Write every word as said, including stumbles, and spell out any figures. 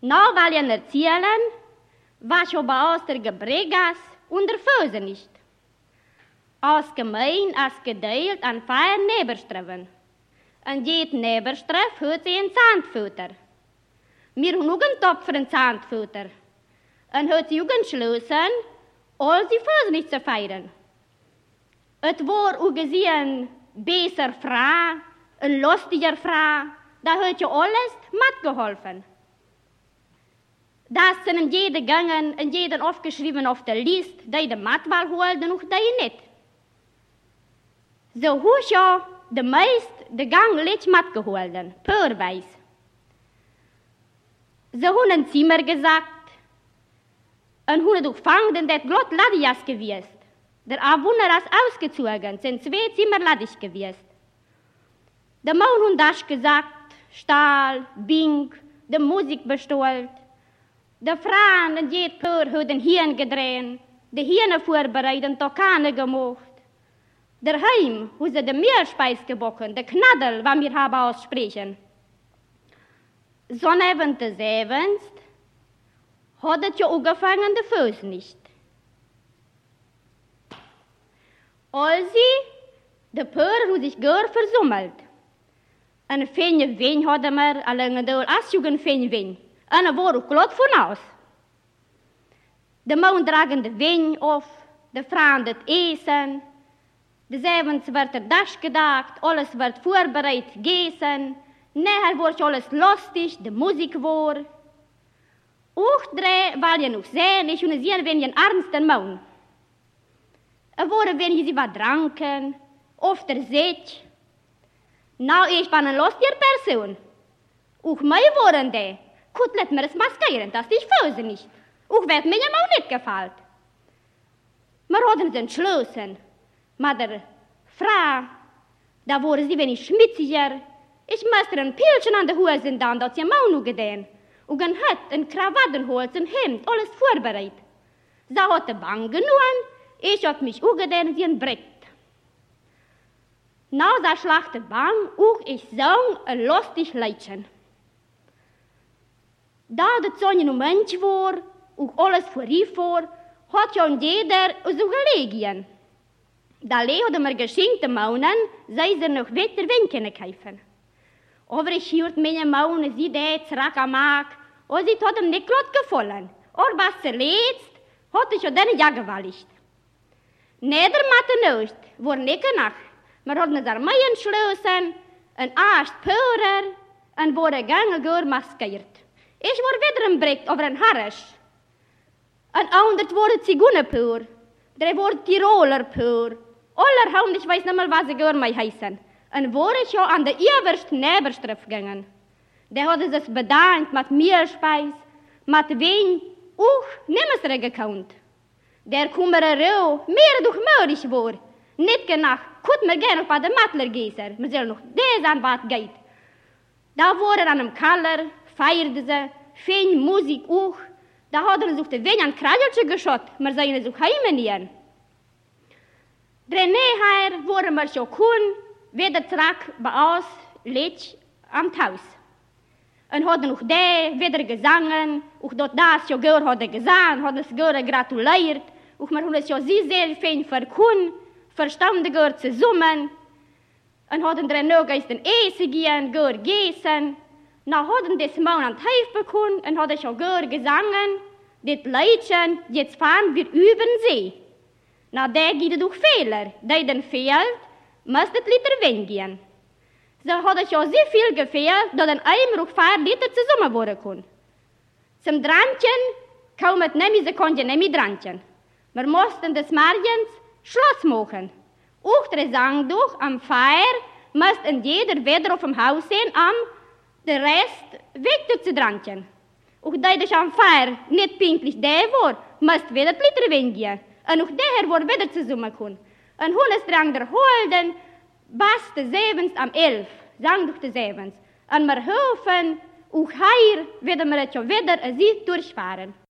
Nou will ich erzählen, was schon bei uns der Gebregas und der Föse nicht. Als gemein, als gedeelt an vier Neberstreffen. En jed Neberstreff hat sie ein Zandfutter. Wir haben auch einen Topf für ein Zandfutter. En hat sie auch entschlossen, all die Föse nicht zu feiern. Es war auch gesehen, besser Frau, ein lustiger Frau, da hat ja alles mitgeholfen. Das sind in jede gegangen, in jeden aufgeschrieben auf der Liste, die die Matwahl holten und die nicht. So hat ja de meist de gang nicht mitgeholten, purweis. Sie haben ein Zimmer gesagt, und haben doch fangen, dass glott Ladias gewesen. Der Abwohner ist ausgezogen, sind zwei Zimmer ladig gewesen. Der Mann hat das gesagt, Stahl, Bink, die Musik bestellt. Der Frauen und jeder Pör hat den Hirn gedreht, die Hirne vorbereitet und Tokane gemacht. Der Heim hat sie den Mehlspeis gebacken, der Knaddel, was wir haben aussprechen. So neben des Abends hat es ja angefangen, die Füße nicht. Also, der Pör hat sich gar versummelt. Ein feine Wein hadden wir, alleen door als je een feine Wein. En er war auch glad von aus. De Mann dragen de Wein auf, de Frauen das Essen, des Abends wird der Dasch gedacht, alles wird vorbereitet, gegessen, nachher wird alles lustig, de Musik war. Auch drei, weil je noch sehen, ich und sehen, wenn je ein ernsten Mann. Er wurde, wenn je sie was tranken, auf der Sitz. Nou, ich bin eine lustige Person. Auch mir waren die. Gut, let mir es maskieren, das ist Füße nicht. Auch wird mir auch nicht gefällt. Wir hatten es entschlossen. Mit der Frau, da wurde sie wenig schmutziger. Ich musste ein Pilchen an der Hose dann, das sie auch noch getan. Und ein Hut, ein Krawattenholz, ein Hemd, alles vorbereitet. Sie hatte Bang genommen, ich hatte mich auch getan, wie ein Brett. Nou, da schlachte Bang, auch ich sang ein lustig Leidchen. Da de Sonne noch Mensch war, auch alles vorrief war, hat ja jeder so gelegen. Da lehnte mir geschenkte Maunen, sei sie noch weiter Winken kaufen. Aber ich hörte meine Maune, sie das zurück am Markt, und sie hat ihm nicht gut gefallen. Aber was zuletzt, hat ich ja dann ja gewaltigt. Niedermatte nicht, war nicht nach. Wir hatten es Armee entschlossen, ein Arzt Pörer, und wurde gange maskiert. Ich war wieder im Brick over ein Harrisch. Ein anderes wurde Zigeunerpur, der wurde Tiroler Pur. Allerhand, ich weiß nicht mehr, was sie gar mal heißen. Und wurde ich schon an der ersten Neberstreff gegangen. Der hat es bedankt mit Mehlspeis, mit Wein, auch nimmer gekannt. Der Kummererau mehr durch möglich war. Nicht genug, konnte mir gerne auf den Matler gehen, man soll noch das an was geht. Da wurde an einem Keller, feierte sie, fein Musik auch. Da hat er sich wenig an Kragelchen geschaut, man soll ihn sich heimnehmen. Nachher wurden wir schon kun, wieder zurück bei uns, Litsch, am Haus. Und hat noch der wieder gesungen, auch dort das ja gehört hat er gesungen, hat es gehört gratuliert, auch wir haben es ja sehr fein verkund, verstanden gehört zusammen, und hatten dann noch den Essen gehen, gehört gegessen. Na hatten das Mann an Teif bekommen und hat schon gehört gesungen, das Leidchen, jetzt fahren wir über den See. Na, der geht durch Fehler, der den fehlt, muss das Liter Wein gehen. So hat es schon sehr viel gefehlt, dass ein Eimer vier Liter zusammen worden kann. Zum Drantchen kaum mit nemi Sekunde nemi Drantchen. Wir mussten des Morgens Schluss machen. Auch der Sang durch am Feier muss in jeder wieder auf dem Haus sein, am der Rest weg zu Drantchen. Auch da das am Feier nicht pünktlich der war, muss wieder die Liter Wein gehen. Und auch der war wieder zusammen kommen. Und Hundes drang der Holden, bis des Sevens am elf, sang durch des Sevens. Und wir hoffen, auch hier werden wir jetzt schon wieder ein Sieg durchfahren.